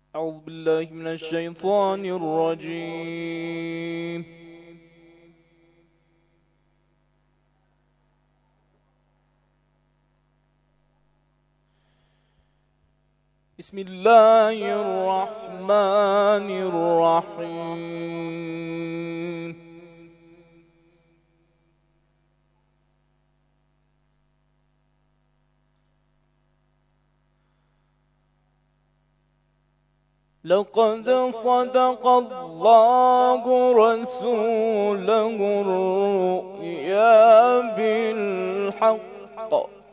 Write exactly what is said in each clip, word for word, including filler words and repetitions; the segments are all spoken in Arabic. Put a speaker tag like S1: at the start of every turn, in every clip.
S1: أعوذ بالله من الشيطان الرجيم. بسم الله الرحمن الرحيم. لقد صدق الله رسوله الرؤيا بالحق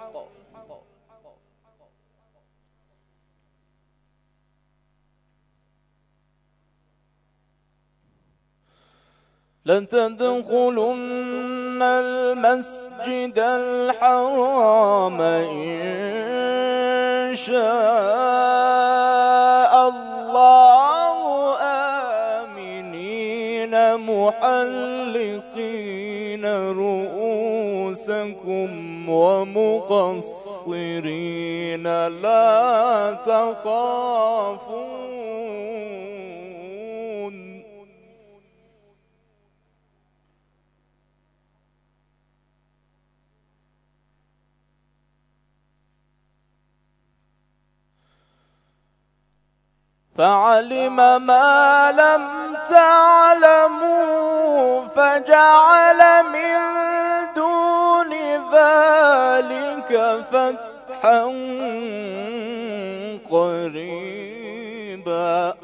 S1: لتدخلن المسجد الحرام إن شاء الله آمنين محلقين رؤوسكم ومقصرين لا تخافون فعلم ما لم تعلموا فجعل من دون ذلك فتحا قريبا.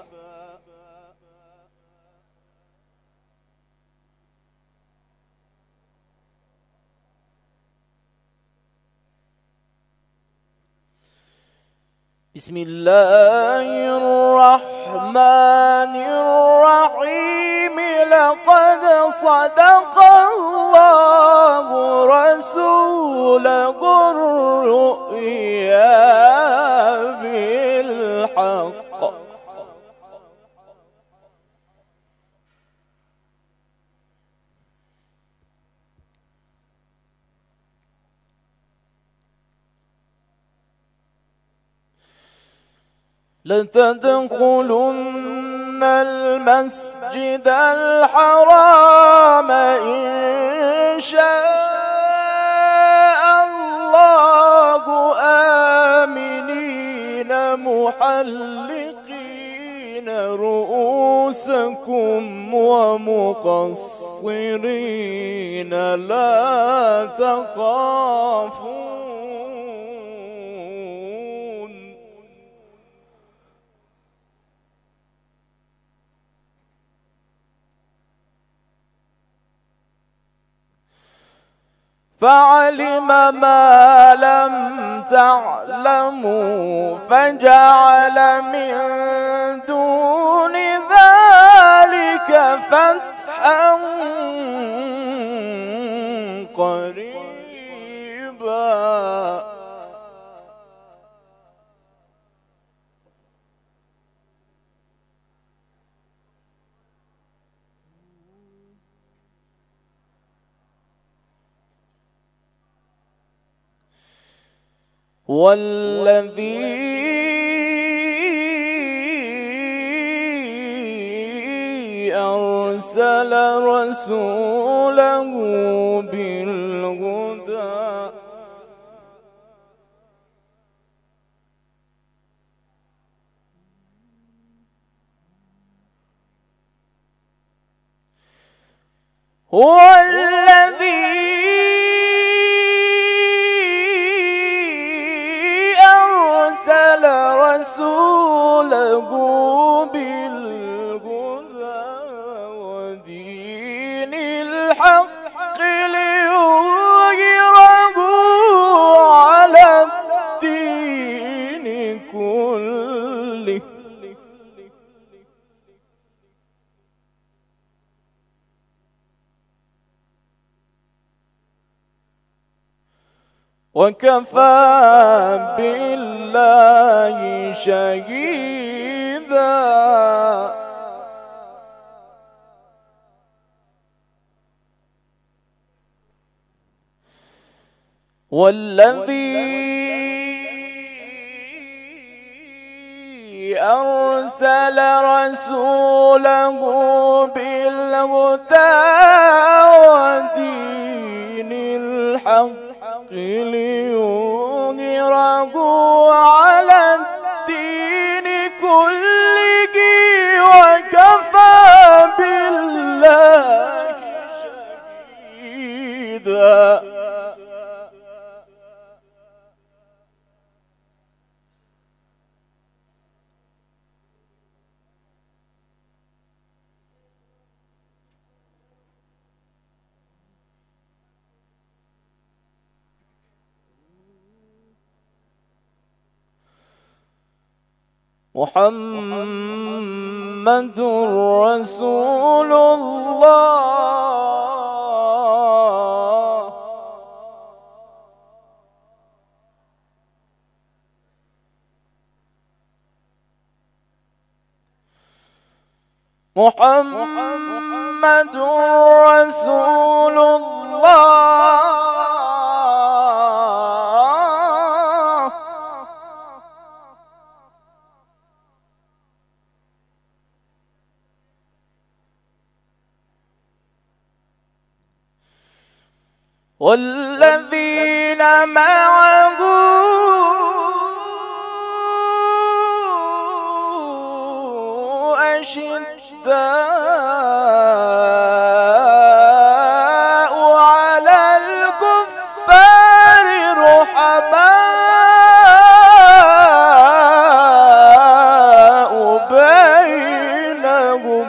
S1: بسم الله الرحمن الرحيم. لقد صدق الله رسوله الرؤيا بالحق لتدخلن المسجد الحرام إن شاء الله آمنين محلقين رؤوسكم ومقصرين لا تخافون فعلم ما لم تعلموا فجعل من دون ذلك فتحا قريبا. والذي أرسل رسوله بالهدى هو الذي رسوله بالهدى ودين الحق ليظهره على الدين كله وكفى بالله شهيدا. والذي أرسل رسوله بالهدى ودين الحق ليظهره على الدين كله وكفى بالله شهيدا. محمد رسول الله محمد رسول الله والذين معه أشداء على الكفار رحماء بينهم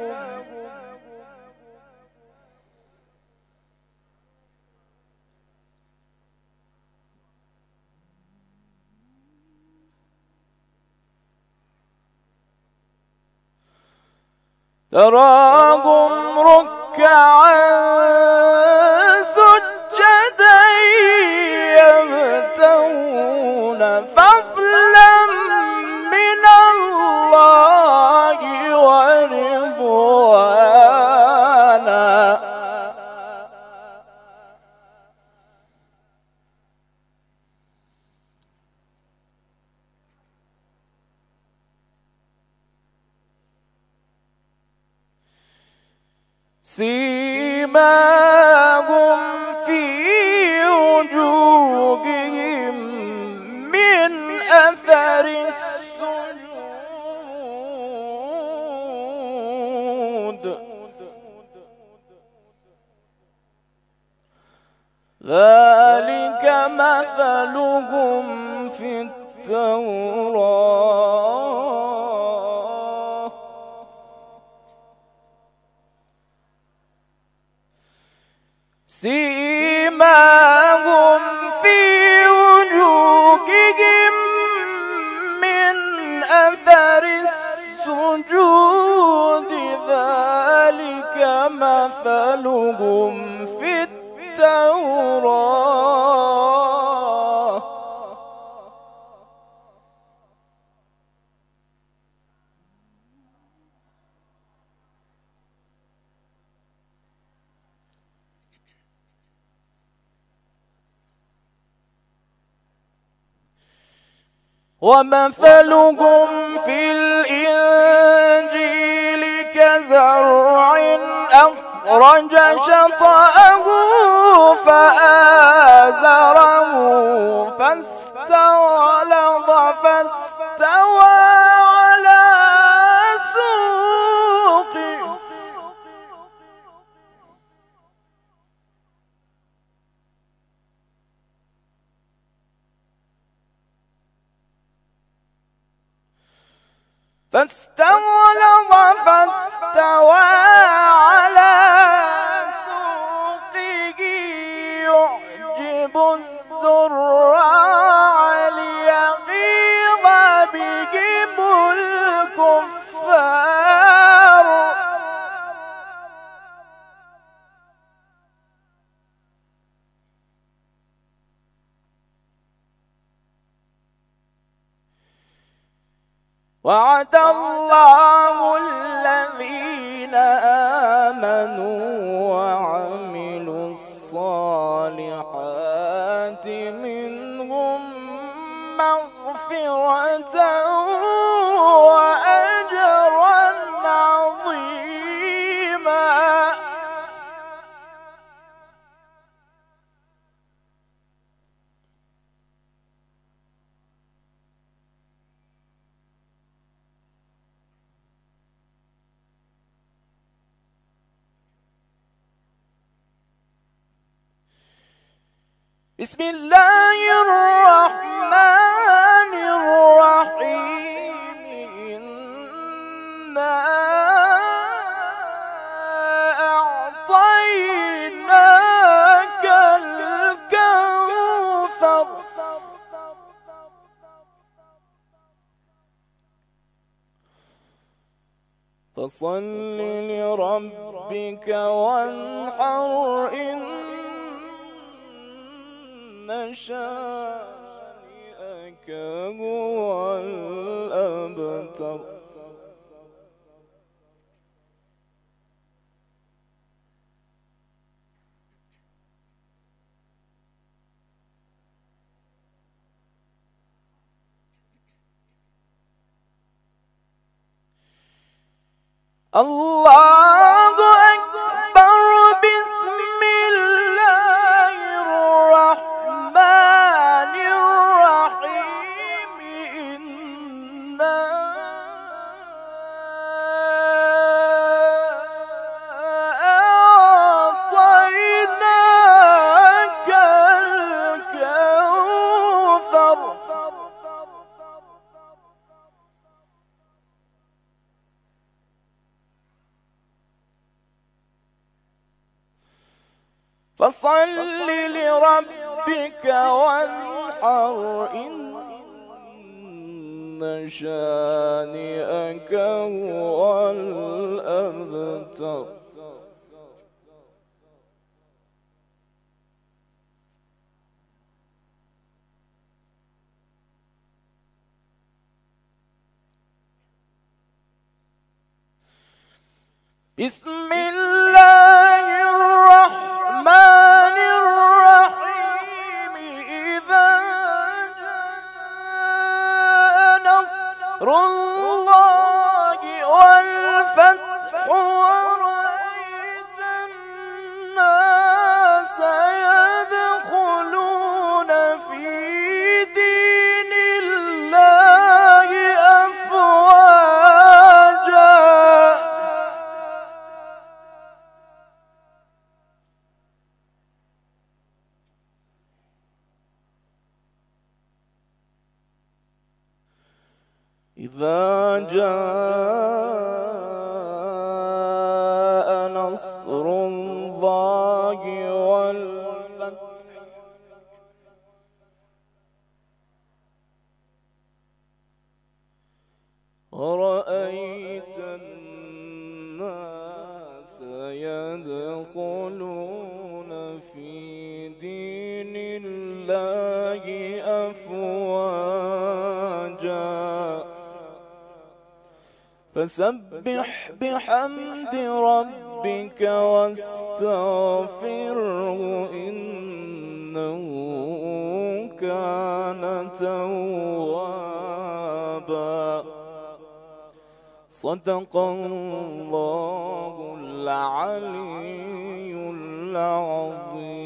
S1: تراهم ركعا سجدا يبتغون فضلا من الله ورضوانا سيماهم في وجوههم من أثر السجود ذلك مثلهم في التوراة سيماهم في وجوههم من أثر السجود ذلك مثلهم في التوراة ومثلهم في الإنجيل كزرع أخرج شطأه فآزره فاستغلظ فاستوى على سوقه فاستغلظ فاستوى على سوقه يعجب الزراع ليغيظ بهم الكفار وعد الله الذين آمنوا وعملوا الصالحات منهم مغفرة بسم الله الرحمن الرحيم. إنا أعطيناك الكوثر فصل لربك وانحر إن شانئك هو الأبتر. الله أكبر. بسم الله الرحمن الرحيم. إنا أعطيناك الكوثر فصل لربك وانحر إن شانئك هو الأبتر. بسم الله الرحمن الرحيم. إذا جاء نصر الله والفتح ورأيت الناس يدخلون في دين الله أفواجا إذا جاء نصر الله والفتح ورأيت الناس يدخلون في دين الله أفواجا فسبح بحمد ربك واستغفره إنه كان توابا. صدق الله العلي العظيم.